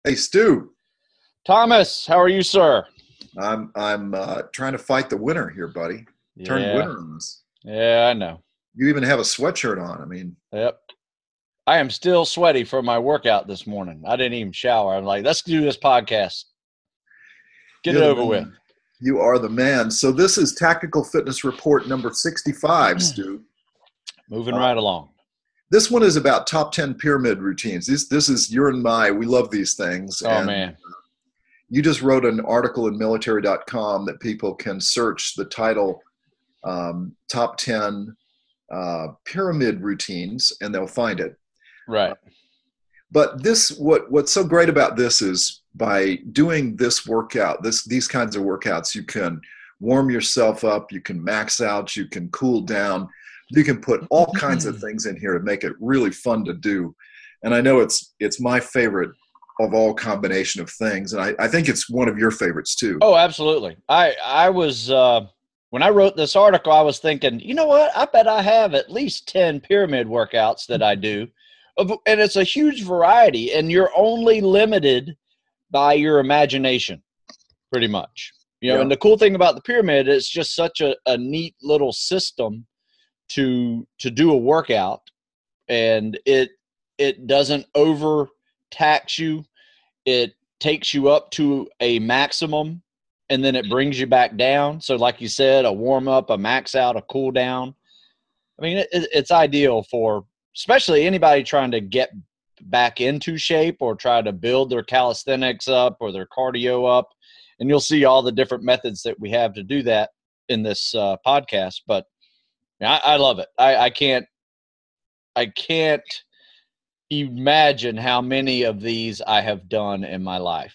Hey Stu, Thomas, how are you, sir? I'm trying to fight the winter here, buddy. Turned Yeah, winter on us. yeah, I know. You even have a sweatshirt on. I mean, Yep. I am still sweaty from my workout this morning. I didn't even shower. I'm like, let's do this podcast. Get it you're the over with. man. You are the man. So this is Tactical Fitness Report number 65, Stu. Moving Uh, right along. this one is about top 10 pyramid routines. This is your and my. We love these things, Oh and man. you just wrote an article in military.com that people can search the title top 10 pyramid routines, and they'll find it. Right. But what's so great about this is by doing this workout, these kinds of workouts, you can warm yourself up, you can max out, you can cool down, you can put all kinds of things in here to make it really fun to do. And I know it's my favorite of all combination of things, and I think it's one of your favorites too. Oh, absolutely. I was when I wrote this article, I was thinking, you know what? I bet I have at least 10 pyramid workouts that I do. And it's a huge variety, and you're only limited by your imagination, pretty much. Yeah. And the cool thing about the pyramid is just such a neat little system to do a workout, and it doesn't overtax you. It takes you up to a maximum, and then it brings you back down. So like you said, a warm up, a max out, a cool down. I mean, it's ideal for especially anybody trying to get back into shape or try to build their calisthenics up or their cardio up. And you'll see all the different methods that we have to do that in this podcast. But I love it. I can't imagine how many of these I have done in my life.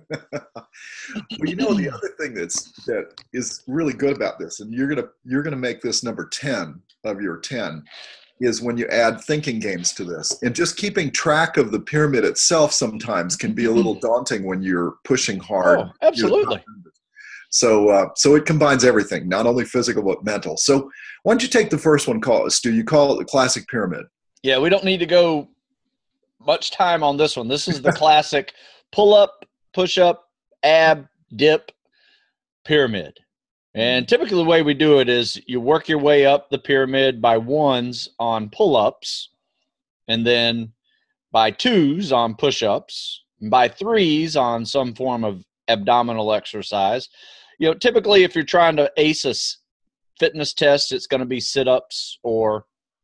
Well, the other thing that is really good about this, and you're gonna make this number 10 of your 10, is when you add thinking games to this. And just keeping track of the pyramid itself sometimes can be a little daunting when you're pushing hard. Oh, absolutely. So it combines everything, not only physical but mental. So why don't you take the first one, Stu? You call it the classic pyramid. Yeah, we don't need to go much time on this one. This is the classic pull up, push up, ab, dip, pyramid. And typically, the way we do it is you work your way up the pyramid by ones on pull ups, and then by twos on push ups, and by threes on some form of abdominal exercise. Typically, if you're trying to ace a fitness test, it's going to be sit ups or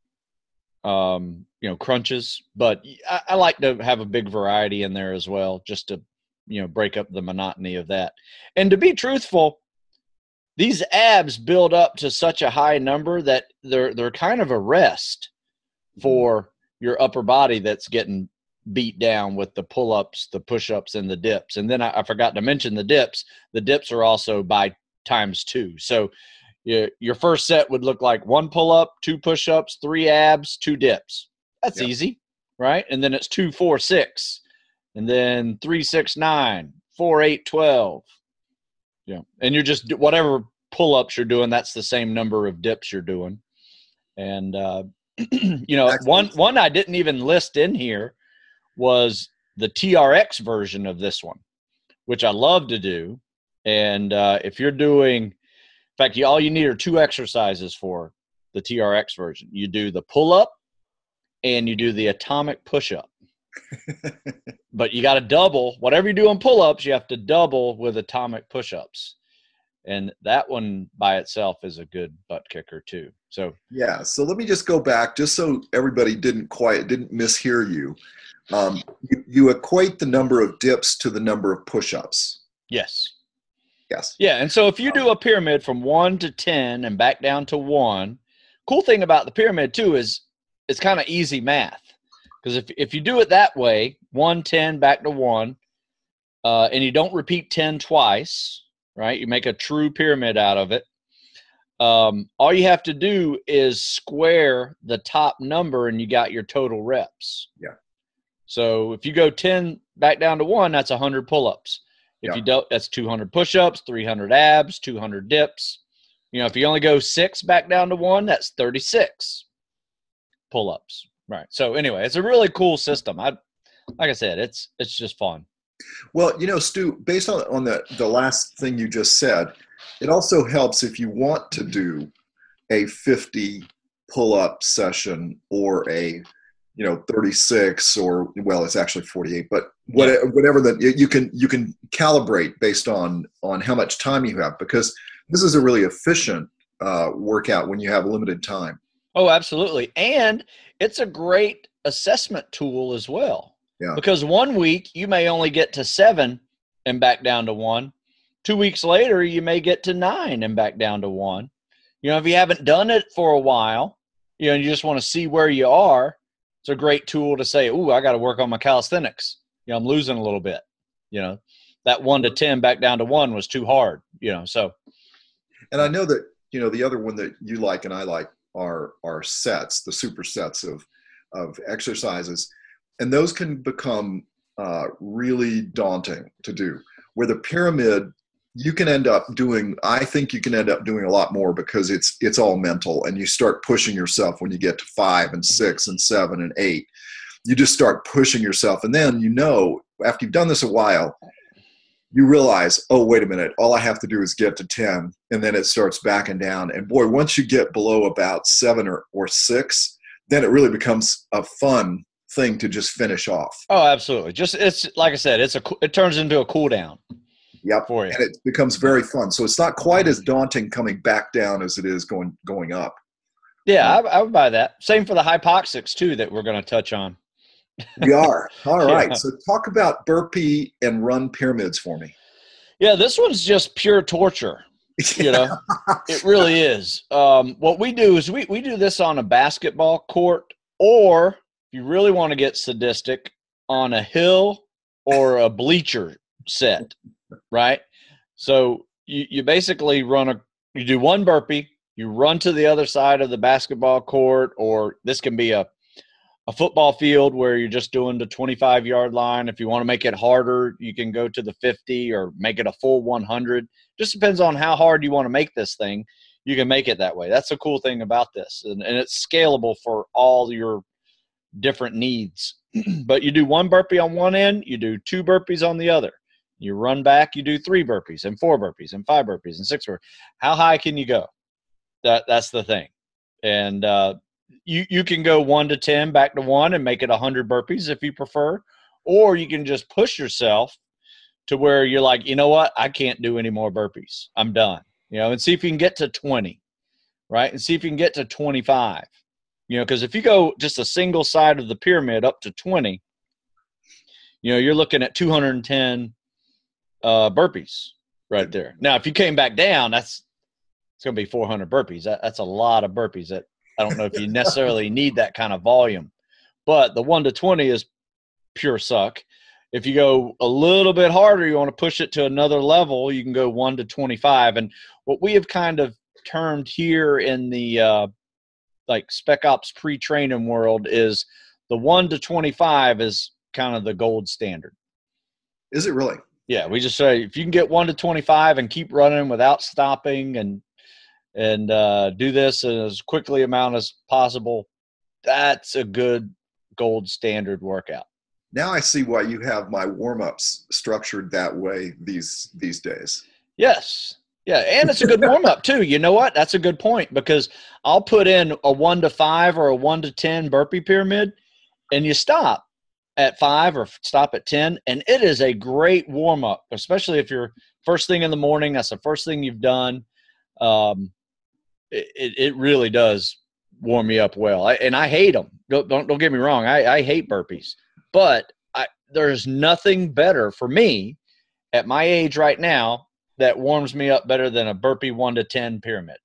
crunches, but I like to have a big variety in there as well, just to, break up the monotony of that. And to be truthful, these abs build up to such a high number that they're kind of a rest for your upper body that's getting beat down with the pull-ups, the push-ups, and the dips. And then I forgot to mention the dips. The dips are also by times two. So your first set would look like one pull-up, two push-ups, three abs, two dips. That's Yeah. easy, right? And then it's 2, 4, 6, and then 3, 6, 9, 4, 8, 12. Yeah, and you're just whatever pull-ups you're doing, that's the same number of dips you're doing. And Actually, one I didn't even list in here was the TRX version of this one, which I love to do. And if you're doing, in fact, all you need are two exercises for the TRX version. You do the pull-up and you do the atomic push-up. But you got to double whatever you do on pull-ups. You have to double with atomic push-ups, and that one by itself is a good butt kicker too. So yeah. So let me just go back, just so everybody didn't mishear you. You equate the number of dips to the number of push-ups. yes, Yes. yeah. And so if you do a pyramid from 1 to 10 and back down to 1, cool thing about the pyramid too is it's kind of easy math, because if you do it that way, 1, 10, back to 1, and you don't repeat 10 twice, right? You make a true pyramid out of it. All you have to do is square the top number and you got your total reps. Yeah. So if you go 10 back down to 1, that's 100 pull-ups. If Yeah. you don't, that's 200 push-ups, 300 abs, 200 dips. If you only go 6 back down to 1, that's 36 pull-ups. Right. So anyway, it's a really cool system. Like I said, it's just fun. Well, Stu, based on the last thing you just said, it also helps if you want to do a 50 pull-up session or a 36, or well, it's actually 48, but Yeah. whatever that you can calibrate based on how much time you have, because this is a really efficient workout when you have limited time. Oh, absolutely. And it's a great assessment tool as well. Yeah. Because one week you may only get to 7 and back down to 1. 2 weeks later, you may get to 9 and back down to 1. If you haven't done it for a while, and you just want to see where you are, it's a great tool to say, "Ooh, I got to work on my calisthenics. I'm losing a little bit. That 1 to 10 back down to 1 was too hard. So." And I know that the other one that you like and I like are sets, the supersets of exercises, and those can become really daunting to do. Where the pyramid, you can end up doing, I think you can end up doing a lot more, because it's all mental, and you start pushing yourself when you get to 5 and 6 and 7 and 8. You just start pushing yourself, and then after you've done this a while, you realize, oh, wait a minute, all I have to do is get to 10, and then it starts backing down. And boy, once you get below about 7 or 6, then it really becomes a fun thing to just finish off. Oh, absolutely. It's like I said, it turns into a cool down. Yep. For you. And it becomes very fun. So it's not quite as daunting coming back down as it is going up. Yeah, I would buy that. Same for the hypoxics too, that we're going to touch on. We are. All right. Yeah. So talk about burpee and run pyramids for me. Yeah, this one's just pure torture. It really is. What we do is we do this on a basketball court, or if you really want to get sadistic, on a hill or a bleacher set, right? So you basically you do one burpee, you run to the other side of the basketball court, or this can be a football field where you're just doing the 25-yard line. If you want to make it harder, you can go to the 50 or make it a full 100. Just depends on how hard you want to make this thing. You can make it that way. That's the cool thing about this. And it's scalable for all your different needs. But you do one burpee on one end, you do 2 burpees on the other. You run back, you do 3 burpees and 4 burpees and 5 burpees and 6 burpees. How high can you go? That's the thing. And you can go 1 to 10 back to 1 and make it 100 burpees if you prefer, or you can just push yourself to where you're like, you know what, I can't do any more burpees. I'm done. And see if you can get to 20, right? And see if you can get to 25. Because if you go just a single side of the pyramid up to 20, you're looking at 210 burpees right there. Now, if you came back down, it's going to be 400 burpees. That's a lot of burpees. That I don't know if you necessarily need that kind of volume, but the 1 to 20 is pure suck. If you go a little bit harder, you want to push it to another level, you can go 1 to 25. And what we have kind of termed here in the like Spec Ops pre-training world is the 1 to 25 is kind of the gold standard. Is it really? Yeah, we just say if you can get 1 to 25 and keep running without stopping and do this as quickly amount as possible, that's a good gold standard workout. Now I see why you have my warm-ups structured that way these days. Yes. Yeah, and it's a good warm-up too. You know what? That's a good point, because I'll put in a 1 to 5 or a 1 to 10 burpee pyramid, and you stop at 5 or stop at 10, and it is a great warm-up, especially if you're first thing in the morning. That's the first thing you've done. It really does warm me up well. I hate them. Don't get me wrong. I hate burpees, but there's nothing better for me at my age right now that warms me up better than a burpee 1 to 10 pyramid.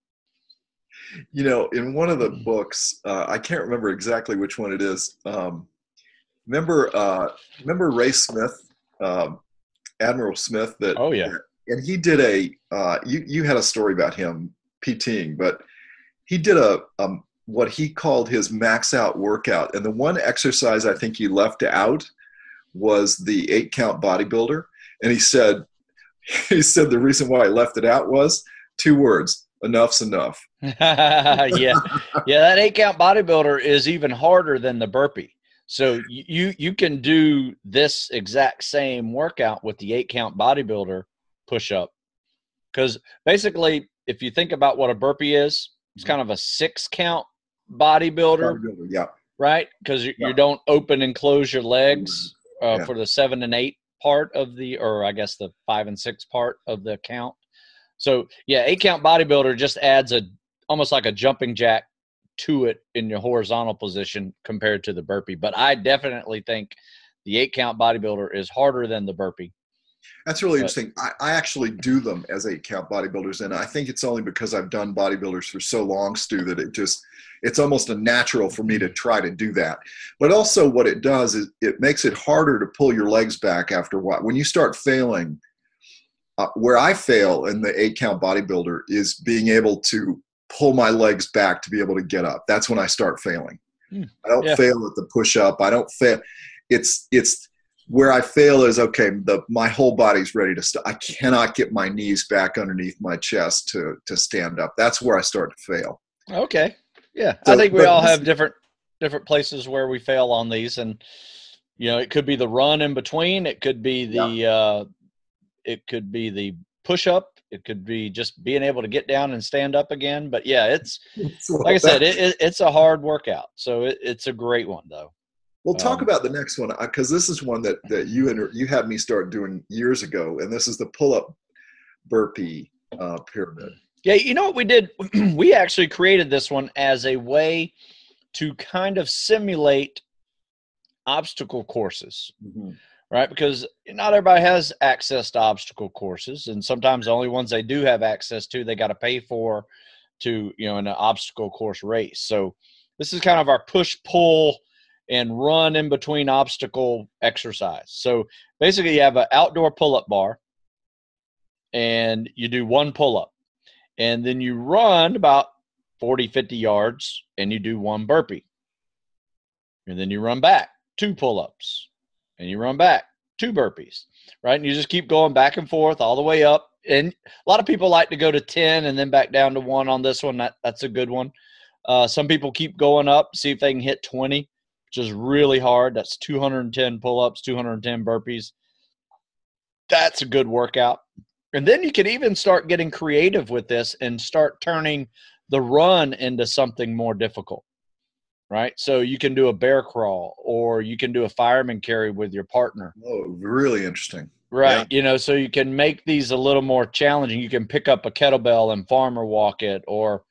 In one of the books, I can't remember exactly which one it is. Remember Ray Smith, Admiral Smith? Oh yeah. And he did you had a story about him PTing, but he did what he called his max out workout. And the one exercise I think he left out was the 8-count bodybuilder. And he said the reason why I left it out was 2 words: enough's enough. Yeah. That 8-count bodybuilder is even harder than the burpee. So you can do this exact same workout with the 8 count bodybuilder push up. Because basically, if you think about what a burpee is, it's kind of a 6 count bodybuilder, Yeah. right? Because Yeah. you don't open and close your legs Yeah. for the 7 and 8 part of or I guess the 5 and 6 part of the count. So yeah, 8 count bodybuilder just adds almost like a jumping jack to it in your horizontal position compared to the burpee. But I definitely think the 8 count bodybuilder is harder than the burpee. That's really interesting. I actually do them as 8 count bodybuilders, and I think it's only because I've done bodybuilders for so long, Stu, that it's almost a natural for me to try to do that. But also what it does is it makes it harder to pull your legs back after a while. When you start failing, where I fail in the 8 count bodybuilder is being able to pull my legs back to be able to get up. That's when I start failing. I don't fail at the push up. I don't fail. It's where I fail is, okay, my whole body's ready to stop. I cannot get my knees back underneath my chest to stand up. That's where I start to fail. Okay. Yeah. So, I think we all have different places where we fail on these. And, it could be the run in between. It could be the push up. It could be just being able to get down and stand up again. But yeah, it's like I said, it's a hard workout. So it's a great one though. We'll talk about the next one, because this is one that you had me start doing years ago, and this is the pull-up burpee pyramid. Yeah, you know what we did? We actually created this one as a way to kind of simulate obstacle courses, right? Because not everybody has access to obstacle courses, and sometimes the only ones they do have access to, they got to pay for to, in an obstacle course race. So this is kind of our push-pull and run in between obstacle exercise. So basically you have an outdoor pull-up bar and you do one pull-up, and then you run about 40, 50 yards and you do one burpee. And then you run back 2 pull-ups and you run back 2 burpees, right? And you just keep going back and forth all the way up. And a lot of people like to go to 10 and then back down to 1 on this one. That's a good one. Some people keep going up, see if they can hit 20. Which is really hard. That's 210 pull-ups, 210 burpees. That's a good workout. And then you can even start getting creative with this and start turning the run into something more difficult, right? So you can do a bear crawl, or you can do a fireman carry with your partner. Oh, really interesting. Right. Yeah. So you can make these a little more challenging. You can pick up a kettlebell and farmer walk it, or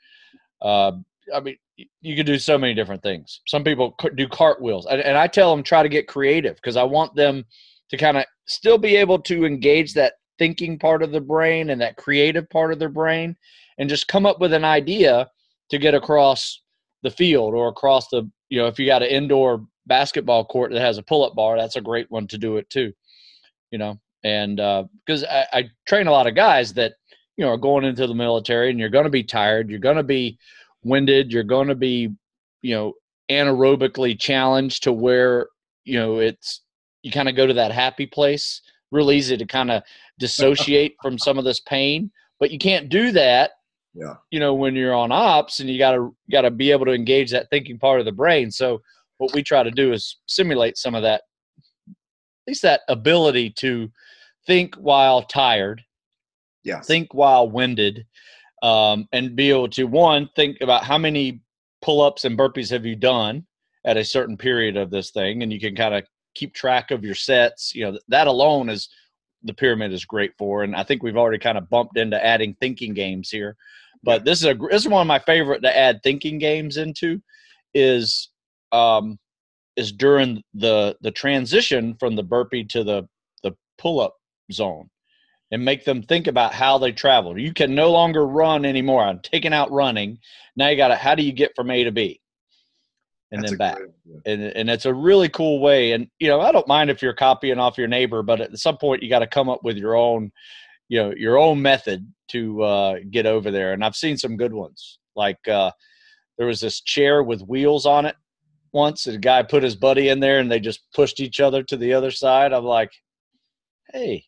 you can do so many different things. Some people do cartwheels, and I tell them try to get creative, because I want them to kind of still be able to engage that thinking part of the brain and that creative part of their brain, and just come up with an idea to get across the field or across the, if you got an indoor basketball court that has a pull-up bar, that's a great one to do it too, and because I train a lot of guys that, are going into the military, and you're going to be tired, you're going to be winded, you're going to be, anaerobically challenged to where, you kind of go to that happy place, real easy to kind of dissociate from some of this pain, but you can't do that, when you're on ops, and you got to be able to engage that thinking part of the brain. So what we try to do is simulate some of that, at least that ability to think while tired, think while winded, and be able to, think about how many pull-ups and burpees have you done at a certain period of this thing, and you can kind of keep track of your sets. That alone is the pyramid is great for, and I think we've already kind of bumped into adding thinking games here. But this is one of my favorite to add thinking games into is during the transition from the burpee to the pull-up zone, and make them think about how they travel. You can no longer run anymore. I'm taking out running. Now you got to, how do you get from A to B and then back? And it's a really cool way. And, I don't mind if you're copying off your neighbor, but at some point you got to come up with your own, your own method to get over there. And I've seen some good ones. Like there was this chair with wheels on it once, and a guy put his buddy in there and they just pushed each other to the other side. I'm like, hey,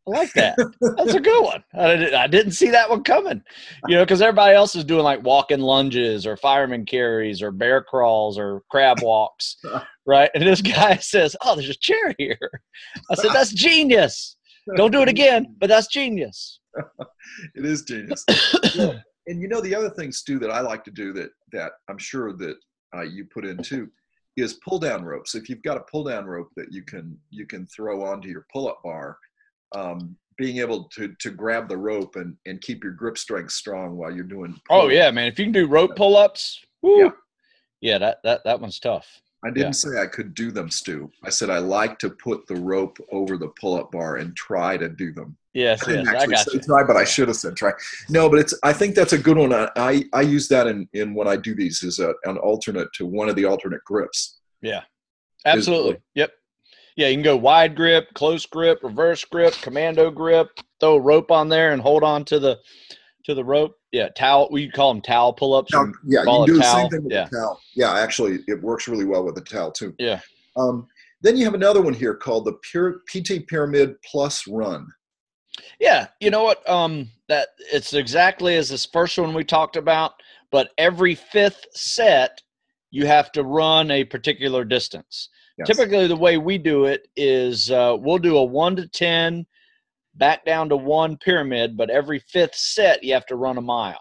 I like that. That's a good one. I didn't see that one coming, because everybody else is doing like walking lunges or fireman carries or bear crawls or crab walks, right? And this guy says, "Oh, there's a chair here." I said, "That's genius. Don't do it again, but that's genius." It is genius. And the other thing, Stu, that I like to do that I'm sure that you put in too, is pull down ropes. If you've got a pull down rope that you can throw onto your pull up bar, being able to grab the rope and keep your grip strength strong while you're doing. Oh yeah, man! If you can do rope pull ups, yeah, that one's tough. I didn't say I could do them, Stu. I said I like to put the rope over the pull up bar and try to do them. Yes, I didn't I got you. try, but I should have said try. No, but I think that's a good one. I use that in when I do these as an alternate to one of the alternate grips. Yeah, absolutely. Yep. Yeah, you can go wide grip, close grip, reverse grip, commando grip. Throw a rope on there and hold on to the rope. Yeah, towel. We call them towel pull-ups. Yeah, you can do the same thing with the towel. Yeah, actually, it works really well with the towel too. Yeah. Then you have another one here called the PT Pyramid Plus Run. Yeah, you know what? That it's exactly as this first one we talked about, but every fifth set you have to run a particular distance. Yes. Typically, the way we do it is we'll do a 1 to 10, back down to 1 pyramid, but every fifth set you have to run a mile.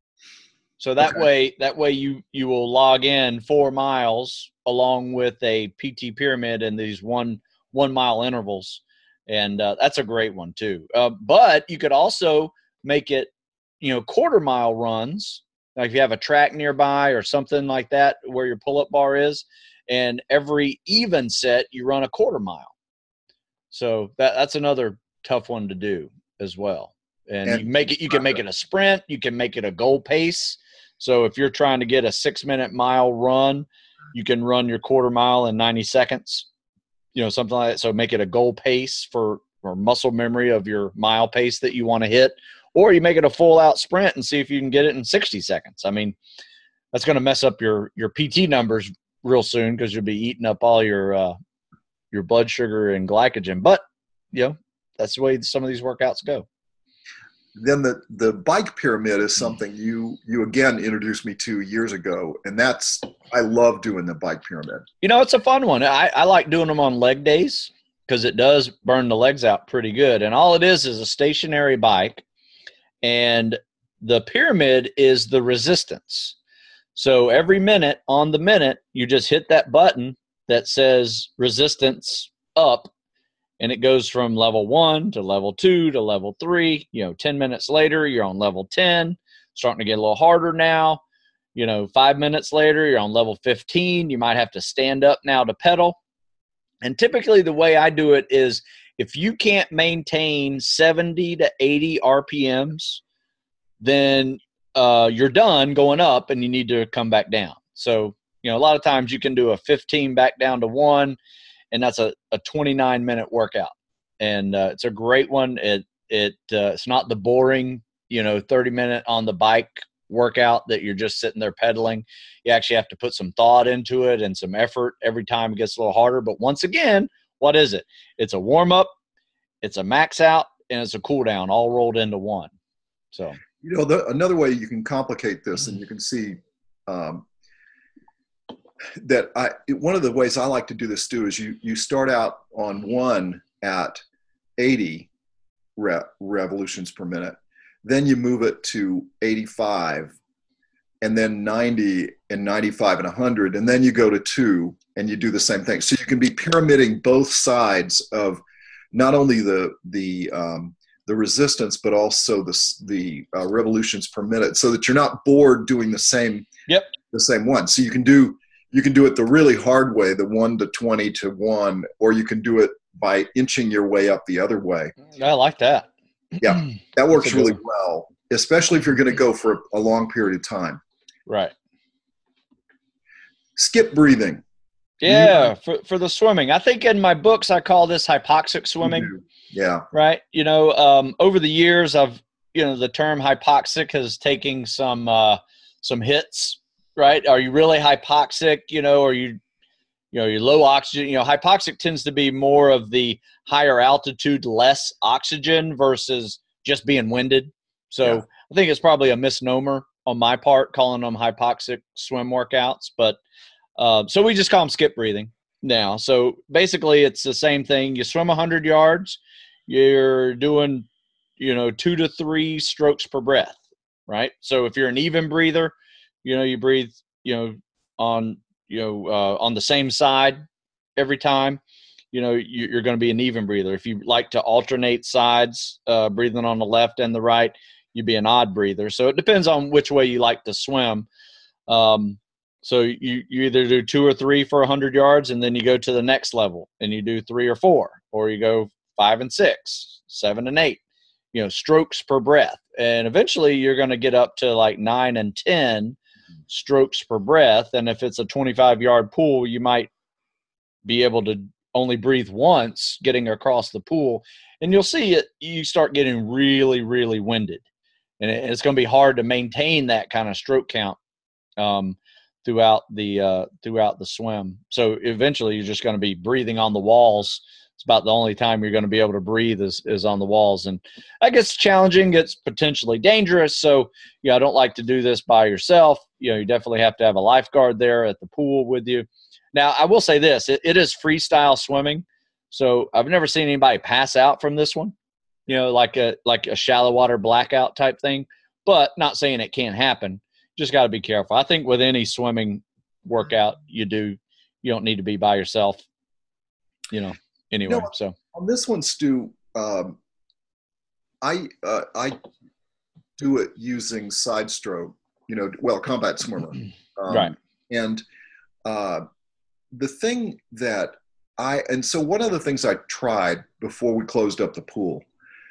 So that way you will log in 4 miles along with a PT pyramid in these one mile intervals. And that's a great one too. But you could also make it, quarter mile runs. Like if you have a track nearby or something like that where your pull-up bar is, and every even set you run a quarter mile. So that's another tough one to do as well. And you can make it a sprint, you can make it a goal pace. So if you're trying to get a 6-minute mile run, you can run your quarter mile in 90 seconds. Something like that. So make it a goal pace for muscle memory of your mile pace that you want to hit, or you make it a full out sprint and see if you can get it in 60 seconds. I mean, that's going to mess up your PT numbers real soon because you'll be eating up all your blood sugar and glycogen. But, that's the way some of these workouts go. Then the bike pyramid is something you again introduced me to years ago, and I love doing the bike pyramid. It's a fun one. I like doing them on leg days because it does burn the legs out pretty good. And all it is a stationary bike, and the pyramid is the resistance. So every minute on the minute, you just hit that button that says resistance up. And it goes from level 1 to level 2 to level 3. 10 minutes later, you're on level 10, starting to get a little harder now. 5 minutes later, you're on level 15. You might have to stand up now to pedal. And typically the way I do it is if you can't maintain 70 to 80 RPMs, then you're done going up and you need to come back down. So, a lot of times you can do a 15 back down to 1. And that's a 29-minute workout, and it's a great one. It's not the boring 30-minute on the bike workout that you're just sitting there pedaling. You actually have to put some thought into it and some effort every time. It gets a little harder, but once again, what is it? It's a warm up, it's a max out, and it's a cool down, all rolled into one. So another way you can complicate this, and you can see. One of the ways I like to do this too is you start out on 1 at 80 revolutions per minute, then you move it to 85, and then 90 and 95 and 100, and then you go to 2 and you do the same thing. So you can be pyramiding both sides of not only the resistance but also the revolutions per minute, so that you're not bored doing the same one. So you can do it the really hard way, the 1 to 20 to 1, or you can do it by inching your way up the other way. I like that. Yeah, that works really well, especially if you're going to go for a long period of time. Right. Skip breathing. Yeah, for the swimming. I think in my books I call this hypoxic swimming. Yeah. Right. Over the years the term hypoxic has taken some hits. Right? Are you really hypoxic? Are you your low oxygen, hypoxic tends to be more of the higher altitude, less oxygen versus just being winded. So Yeah. I think it's probably a misnomer on my part calling them hypoxic swim workouts. But so we just call them skip breathing now. So basically it's the same thing. You swim 100 yards, you're doing, 2 to 3 strokes per breath, right? So if you're an even breather, you breathe, on on the same side every time, you're going to be an even breather. If you like to alternate sides, breathing on the left and the right, you'd be an odd breather. So it depends on which way you like to swim. So you either do 2 or 3 for 100 yards, and then you go to the next level and you do 3 or 4, or you go 5 and 6, 7 and 8, strokes per breath. And eventually you're going to get up to like 9 and 10 strokes per breath. And if it's a 25-yard pool, you might be able to only breathe once getting across the pool. And you'll see it, you start getting really, really winded. And it's going to be hard to maintain that kind of stroke count throughout the swim. So eventually you're just going to be breathing on the walls. It's about the only time you're going to be able to breathe is on the walls. And that gets challenging, gets potentially dangerous. So, I don't like to do this by yourself. You definitely have to have a lifeguard there at the pool with you. Now, I will say this, it is freestyle swimming. So I've never seen anybody pass out from this one, like a shallow water blackout type thing, but not saying it can't happen. Just got to be careful. I think with any swimming workout you don't need to be by yourself, anyway. So on this one, Stu, I do it using side stroke, combat swimmer. Right. And the thing that so one of the things I tried before we closed up the pool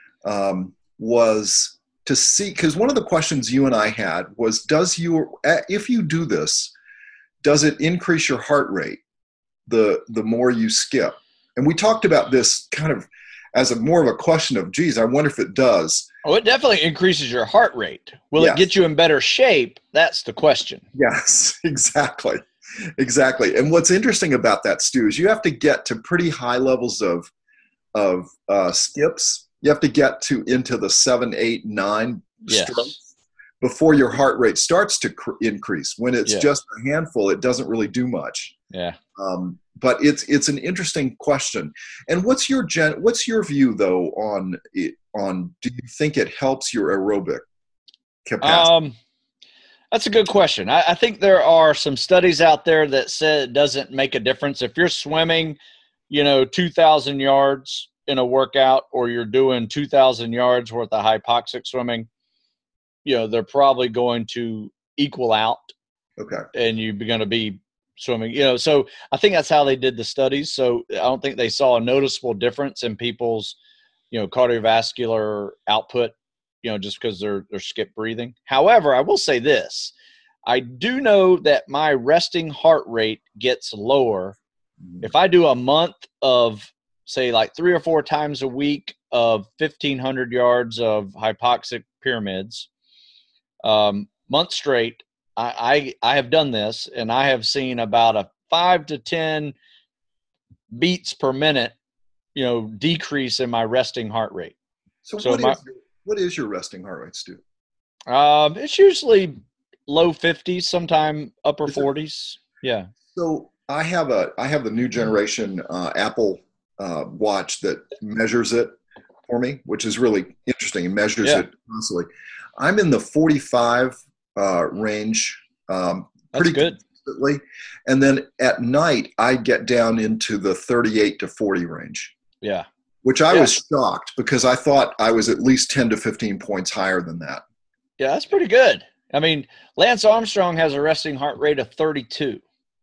was to see, because one of the questions you and I had was, if you do this, does it increase your heart rate the more you skip? And we talked about this kind of as more of a question of, geez, I wonder if it does. Oh, it definitely increases your heart rate. Will Yes. it get you in better shape? That's the question. Yes, exactly. And what's interesting about that, Stu, is you have to get to pretty high levels of skips. You have to get into the 7, 8, 9 strokes before your heart rate starts to increase. When it's just a handful, it doesn't really do much. Yeah. But it's an interesting question. And what's your view though on do you think it helps your aerobic capacity? That's a good question. I think there are some studies out there that say it doesn't make a difference if you're swimming, 2,000 yards in a workout, or you're doing 2,000 yards worth of hypoxic swimming. They're probably going to equal out. Okay. And you're going to be swimming, so I think that's how they did the studies. So I don't think they saw a noticeable difference in people's, cardiovascular output, just because they're skip breathing. However, I will say this, I do know that my resting heart rate gets lower if I do a month of, say, like 3 or 4 times a week of 1,500 yards of hypoxic pyramids, month straight. I have done this, and I have seen about a 5 to 10 beats per minute, decrease in my resting heart rate. So what is your resting heart rate, Stu? It's usually low 50s, sometime upper 40s. Yeah. So I have the new generation Apple watch that measures it for me, which is really interesting. It measures it constantly. I'm in the 45 range pretty good. Consistently. And then at night, I get down into the 38 to 40 range. Yeah. Which I was shocked, because I thought I was at least 10 to 15 points higher than that. Yeah, that's pretty good. I mean, Lance Armstrong has a resting heart rate of 32.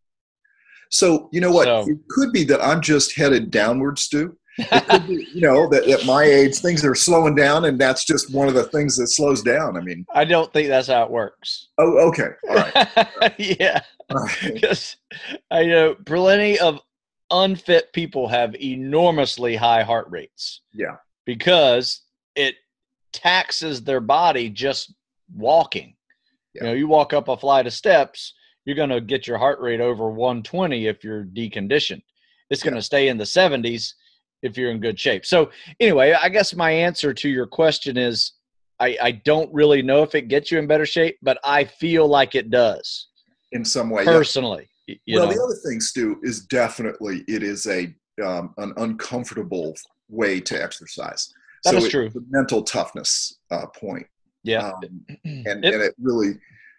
So, you know what? It could be that I'm just headed downward, Stu. It could be, that at my age, things are slowing down, and that's just one of the things that slows down. I mean, I don't think that's how it works. Oh, okay. All right. Yeah. Because I know plenty of unfit people have enormously high heart rates. Yeah. Because it taxes their body just walking. Yeah. You walk up a flight of steps, you're going to get your heart rate over 120 if you're deconditioned. It's going to Yeah. stay in the 70s if you're in good shape. So anyway, I guess my answer to your question is I don't really know if it gets you in better shape, but I feel like it does In some way, yeah. personally. You Well, the know, other thing, Stu, is definitely it is an uncomfortable way to exercise. that So is it's true. a mental toughness point, Yeah. um, and It, it really,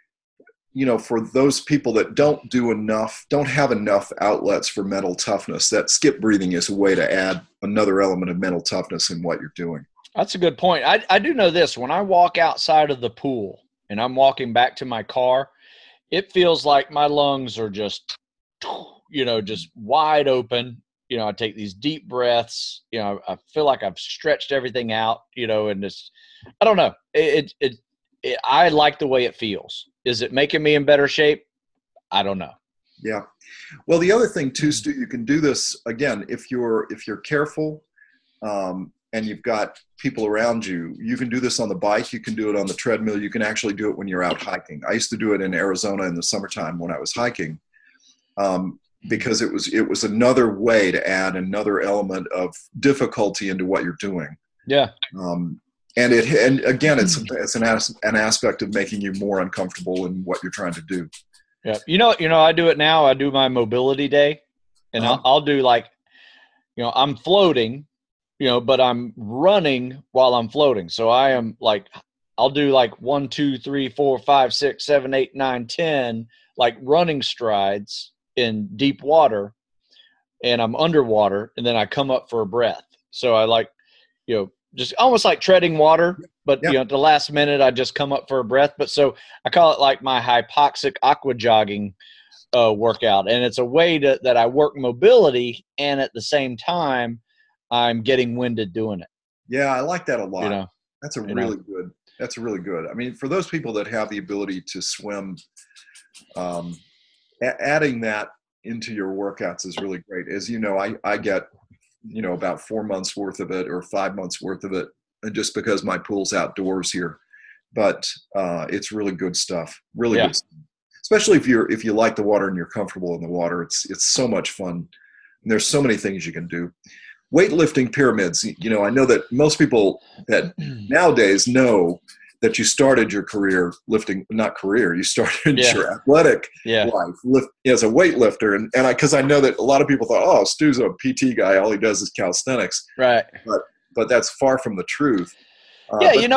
for those people that don't have enough outlets for mental toughness, that skip breathing is a way to add another element of mental toughness in what you're doing. that's a good point. I do know this. When I walk outside of the pool and I'm walking back to my car, it feels like my lungs are just, just wide open. I take these deep breaths. I feel like I've stretched everything out, and just, I don't know. I like the way it feels. Is it making me in better shape? I don't know. Yeah. Well, the other thing too, Stu, you can do this again if you're careful, and you've got people around you. You can do this on the bike. You can do it on the treadmill. You can actually do it when you're out hiking. I used to do it in Arizona in the summertime when I was hiking, because it was another way to add another element of difficulty into what you're doing. Yeah. And again, it's an aspect of making you more uncomfortable in what you're trying to do. Yeah. I do it now. I do my mobility day, and Uh-huh. I'll do like, I'm floating, but I'm running while I'm floating. So I am like, I'll do like 1, 2, 3, 4, 5, 6, 7, 8, 9, 10, like running strides in deep water, and I'm underwater, and then I come up for a breath. So I like, just almost like treading water, but Yeah. at the last minute I just come up for a breath. But so I call it like my hypoxic aqua jogging workout, and it's a way that I work mobility, and at the same time I'm getting winded doing it. Yeah, I like that a You lot. know, That's a you know. really good. That's really good. I mean, for those people that have the ability to swim, um, adding that into your workouts is really great. As you know, I get about 4 months worth of it or 5 months worth of it, and just because my pool's outdoors here. But it's really good stuff. Really Yeah. good stuff. Especially if you like the water and you're comfortable in the water. It's so much fun. And there's so many things you can do. Weightlifting pyramids. I know that most people that nowadays know that you started your career lifting, not career, you started Yeah. your athletic Yeah. life as a weightlifter. And because I know that a lot of people thought, oh, Stu's a PT guy, all he does is calisthenics. Right. But that's far from the truth. Yeah. But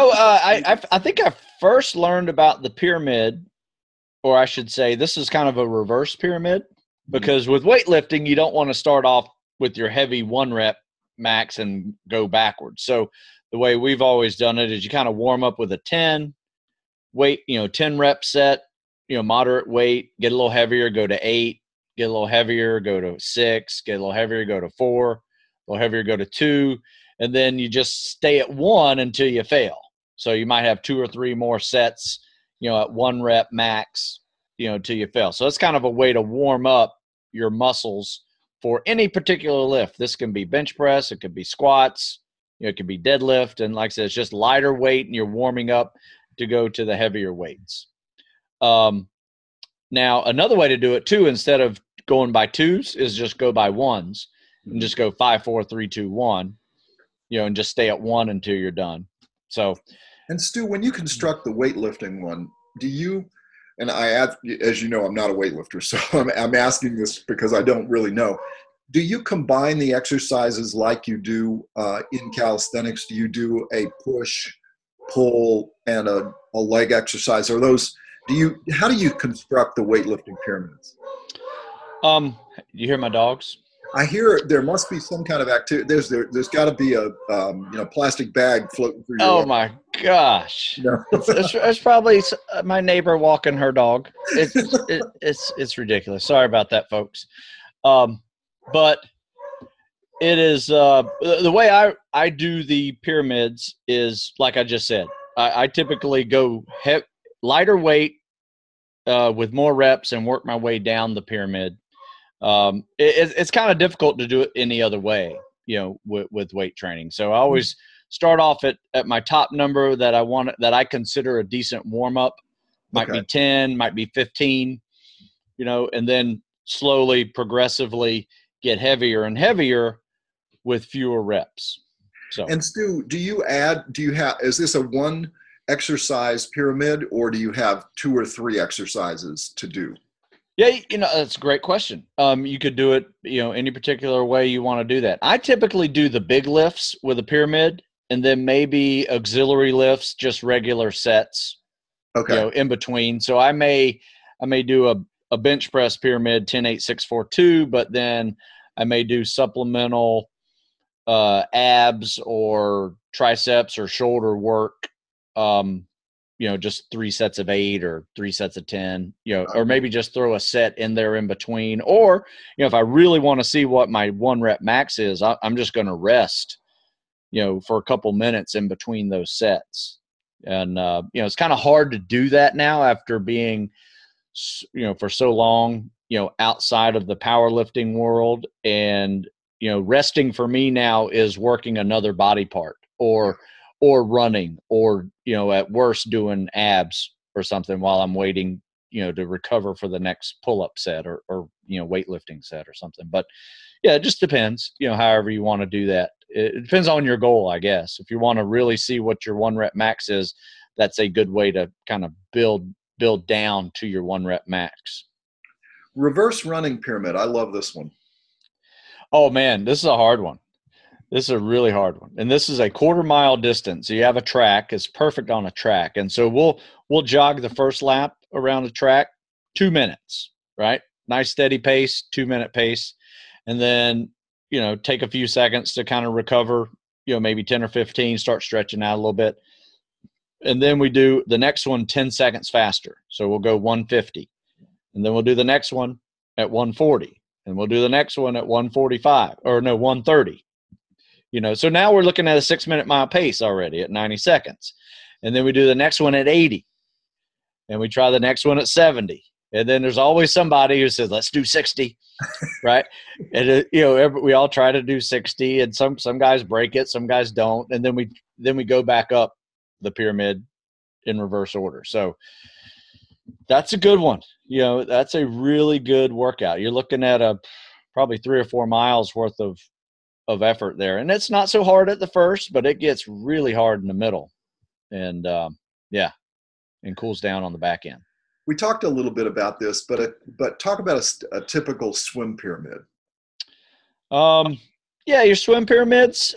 I think I first learned about the pyramid, or I should say, this is kind of a reverse pyramid, because with weightlifting, you don't want to start off with your heavy 1 rep max and go backwards. So the way we've always done it is you kind of warm up with a 10 weight, 10 rep set, moderate weight, get a little heavier, go to 8, get a little heavier, go to 6, get a little heavier, go to 4, a little heavier, go to 2, and then you just stay at 1 until you fail. So you might have 2 or 3 more sets, at 1 rep max, till you fail. So that's kind of a way to warm up your muscles for any particular lift. This can be bench press, it could be squats, it could be deadlift, and like I said, it's just lighter weight, and you're warming up to go to the heavier weights. Now, another way to do it too, instead of going by 2s, is just go by 1s and just go 5, 4, 3, 2, 1, and just stay at 1 until you're done. So, and Stu, when you construct the weightlifting one, do you? And as you know, I'm not a weightlifter, so I'm asking this because I don't really know. Do you combine the exercises like you do in calisthenics? Do you do a push, pull, and a leg exercise? How do you construct the weightlifting pyramids? you hear my dogs? I hear there must be some kind of activity. There's got to be a plastic bag floating through your Oh arm. my gosh. No. It's probably my neighbor walking her dog. It's ridiculous. Sorry about that, folks. But it is the way I do the pyramids is like I just said. I typically go lighter weight with more reps and work my way down the pyramid. It's kind of difficult to do it any other way, with weight training. So I always start off at my top number that I consider a decent warm up. Might Okay. be 10, might be 15. and then slowly, progressively get heavier and heavier with fewer reps. So, and Stu, is this a one exercise pyramid, or do you have 2 or 3 exercises to do? yeah, that's a great question. You could do it, any particular way you want to do that. I typically do the big lifts with a pyramid, and then maybe auxiliary lifts, just regular sets, Okay. in between. So I may do a bench press pyramid 10, 8, 6, 4, 2, but then I may do supplemental abs or triceps or shoulder work, just 3 sets of 8 or 3 sets of 10, or maybe just throw a set in there in between. Or, if I really want to see what my 1 rep max is, I'm just going to rest, for a couple minutes in between those sets. And, it's kind of hard to do that now after being, for so long, outside of the powerlifting world. And, resting for me now is working another body part or running or, at worst doing abs or something while I'm waiting, to recover for the next pull-up set or weightlifting set or something. But yeah, it just depends, however you want to do that. It depends on your goal, I guess. If you want to really see what your 1 rep max is, that's a good way to kind of build down to your 1 rep max. Reverse running pyramid. I love this one. Oh man, this is a hard one. This is a really hard one. And this is a 1/4 mile distance. So you have a track. It's perfect on a track. And so we'll jog the first lap around the track, 2 minutes, right? Nice steady pace, 2-minute pace. And then, take a few seconds to kind of recover, maybe 10 or 15, start stretching out a little bit. And then we do the next one 10 seconds faster. So we'll go 150. And then we'll do the next one at 140. And we'll do the next one at 130. So now we're looking at a 6-minute mile pace already at 90 seconds. And then we do the next one at 80. And we try the next one at 70. And then there's always somebody who says, let's do 60. Right. And, we all try to do 60, and some guys break it, some guys don't. And then we go back up the pyramid in reverse order. So that's a good one. That's a really good workout. You're looking at probably 3 or 4 miles worth of effort there. And it's not so hard at the first, but it gets really hard in the middle. And and cools down on the back end. We talked a little bit about this, but talk about a typical swim pyramid. Your swim pyramids.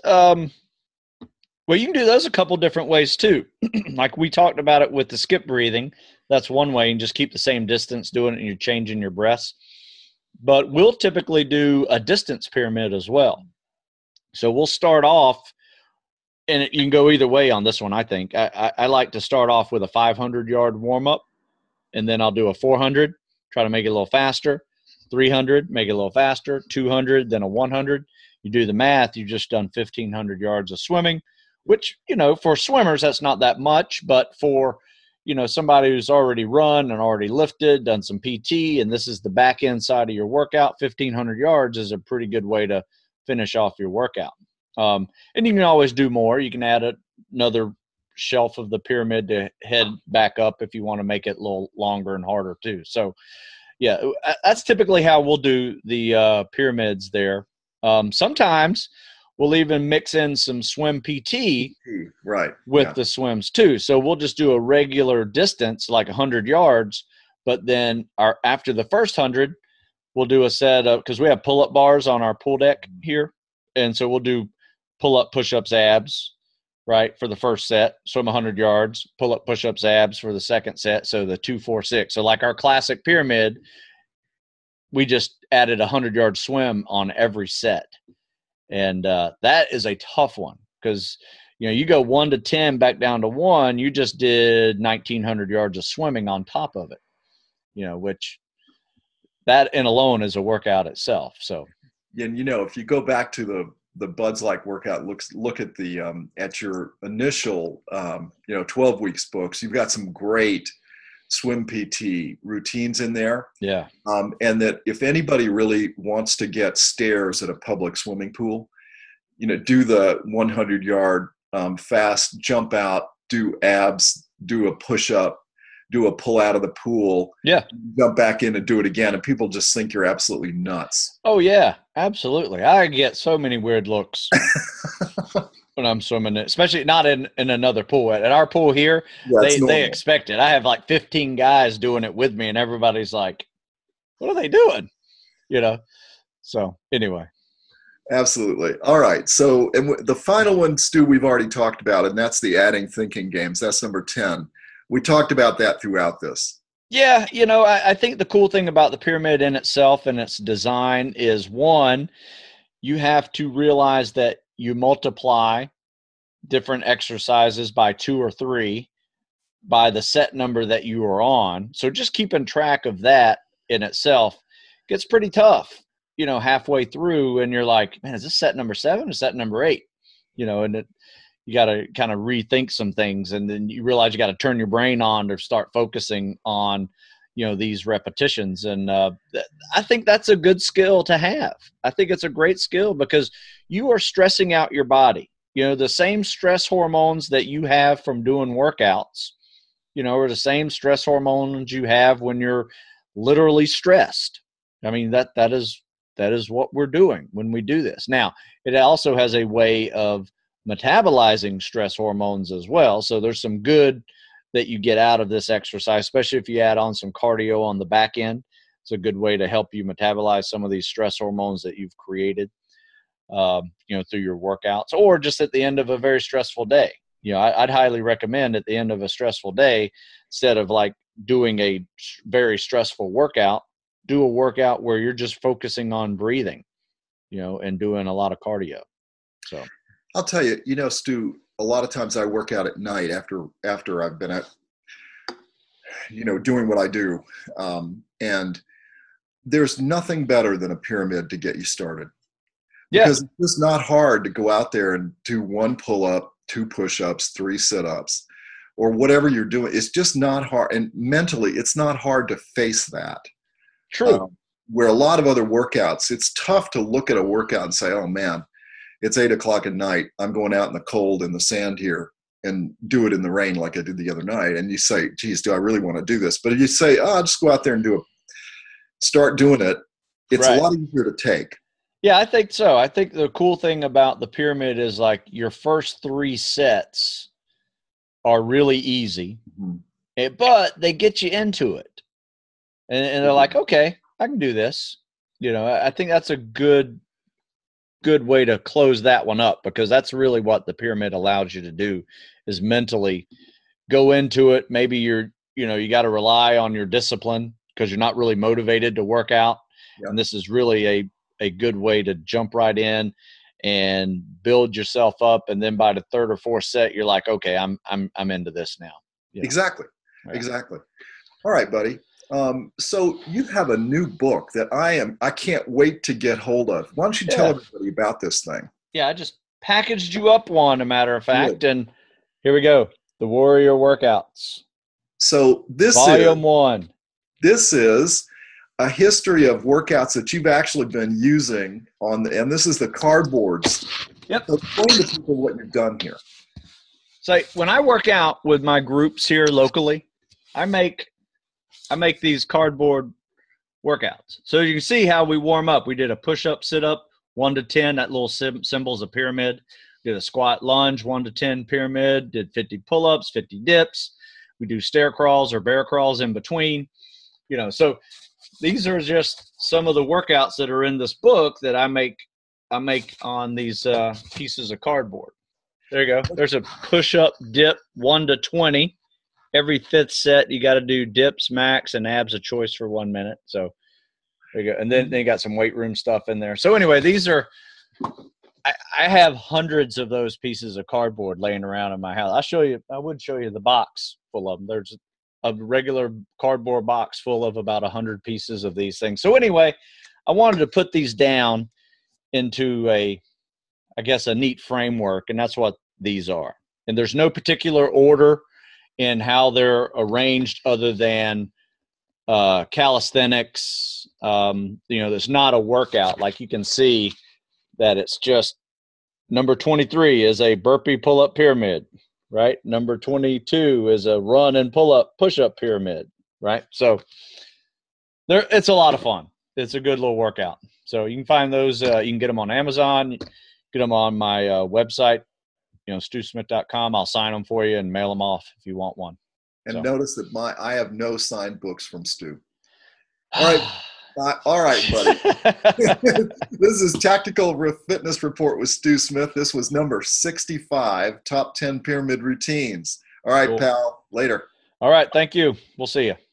Well, you can do those a couple different ways too. Like we talked about it with the skip breathing. That's one way, and just keep the same distance doing it, and you're changing your breaths. But we'll typically do a distance pyramid as well. So we'll start off, and you can go either way on this one, I think. I like to start off with a 500-yard warm-up, and then I'll do a 400, try to make it a little faster, 300, make it a little faster, 200, then a 100. You do the math, you've just done 1,500 yards of swimming, which, for swimmers, that's not that much. But for, somebody who's already run and already lifted, done some PT, and this is the back end side of your workout, 1,500 yards is a pretty good way to finish off your workout. And you can always do more. You can add another shelf of the pyramid to head back up if you want to make it a little longer and harder too. So yeah, that's typically how we'll do the pyramids there. Sometimes we'll even mix in some swim PT right with the swims too. So we'll just do a regular distance, like 100 yards, but then after the first 100, we'll do a set of, because we have pull-up bars on our pool deck here. And so we'll do pull-up, push-ups, abs, right, for the first set, swim 100 yards, pull-up, push-ups, abs for the second set, so the 2, 4, 6. So like our classic pyramid, we just added a 100-yard swim on every set. And that is a tough one because, you go 1 to 10 back down to 1, you just did 1,900 yards of swimming on top of it, which that in alone is a workout itself. So, and if you go back to the Buds Like workout, look at the at your initial 12 weeks books, you've got some great swim PT routines in there. Yeah. And that if anybody really wants to get stairs at a public swimming pool, do the 100-yard fast jump out, do abs, do a push up, do a pull out of the pool, Yeah. jump back in and do it again, and people just think you're absolutely nuts. Oh yeah, absolutely. I get so many weird looks when I'm swimming, especially not in another pool. At our pool here, Yeah, it's they normal. expect it. I have like 15 guys doing it with me, and everybody's like, "What are they doing?" You know. So anyway, Absolutely. All right. So, and the final one, Stu, we've already talked about, and that's the adding thinking games. That's number 10. We talked about that throughout this. yeah, I think the cool thing about the pyramid in itself and its design is one, you have to realize that you multiply different exercises by 2 or 3 by the set number that you are on. So just keeping track of that in itself gets pretty tough, halfway through, and you're like, man, is this set number 7 or set number 8? And you got to kind of rethink some things, and then you realize you got to turn your brain on to start focusing on these repetitions. And I think that's a good skill to have. I think it's a great skill because you are stressing out your body. The same stress hormones that you have from doing workouts, are the same stress hormones you have when you're literally stressed. I mean, that is what we're doing when we do this. Now, it also has a way of metabolizing stress hormones as well. So there's some good that you get out of this exercise, especially if you add on some cardio on the back end. It's a good way to help you metabolize some of these stress hormones that you've created, through your workouts, or just at the end of a very stressful day. I'd highly recommend at the end of a stressful day, instead of like doing a very stressful workout, do a workout where you're just focusing on breathing, and doing a lot of cardio. So I'll tell you, Stu, a lot of times I work out at night after I've been doing what I do. And there's nothing better than a pyramid to get you started. yeah, Because it's just not hard to go out there and do 1 pull-up, 2 push-ups, 3 sit-ups, or whatever you're doing. It's just not hard. And mentally, it's not hard to face that. true. Where a lot of other workouts, it's tough to look at a workout and say, oh man, it's 8 o'clock at night. I'm going out in the cold in the sand here and do it in the rain like I did the other night. And you say, geez, do I really want to do this? But if you say, oh, I'll just go out there and start doing it, it's Right. a lot easier to take. Yeah, I think so. I think the cool thing about the pyramid is like your first 3 sets are really easy, but they get you into it. And they're like, okay, I can do this. I think that's a good way to close that one up, because that's really what the pyramid allows you to do, is mentally go into it. Maybe you got to rely on your discipline because you're not really motivated to work out. Yeah. And this is really a good way to jump right in and build yourself up. And then by the 3rd or 4th set, you're like, okay, I'm into this now. Exactly. Yeah. Exactly. All right, buddy. So you have a new book that I can't wait to get hold of. Why don't you tell everybody about this thing? Yeah, I just packaged you up one, a matter of fact. Good. And here we go. The Warrior Workouts. So Volume 1. This is a history of workouts that you've actually been using and this is the cardboards. Yep. So explain to people what you've done here. So when I work out with my groups here locally, I make these cardboard workouts. So you can see how we warm up. We did a push-up, sit-up, 1 to 10. That little symbol's a pyramid. Did a squat, lunge, 1 to 10 pyramid. Did 50 pull-ups, 50 dips. We do stair crawls or bear crawls in between. So these are just some of the workouts that are in this book that I make on these pieces of cardboard. There you go. There's a push-up dip, 1 to 20. Every 5th set, you got to do dips, max, and abs of choice for 1 minute. So there you go. And then you got some weight room stuff in there. So anyway, these are I have hundreds of those pieces of cardboard laying around in my house. I would show you the box full of them. There's a regular cardboard box full of about 100 pieces of these things. So anyway, I wanted to put these down into a neat framework, and that's what these are. And there's no particular order in how they're arranged other than calisthenics. There's not a workout. Like you can see that it's just number 23 is a burpee pull-up pyramid. right? Number 22 is a run and push up pyramid, right? So it's a lot of fun. It's a good little workout. So you can find those. You can get them on Amazon. Get them on my website, stewsmith.com. I'll sign them for you and mail them off if you want one. And notice that I have no signed books from Stu. All right. All right, buddy. This is Tactical Fitness Report with Stu Smith. This was number 65, Top 10 Pyramid Routines. All right, cool. Pal. Later. All right. Thank you. We'll see you.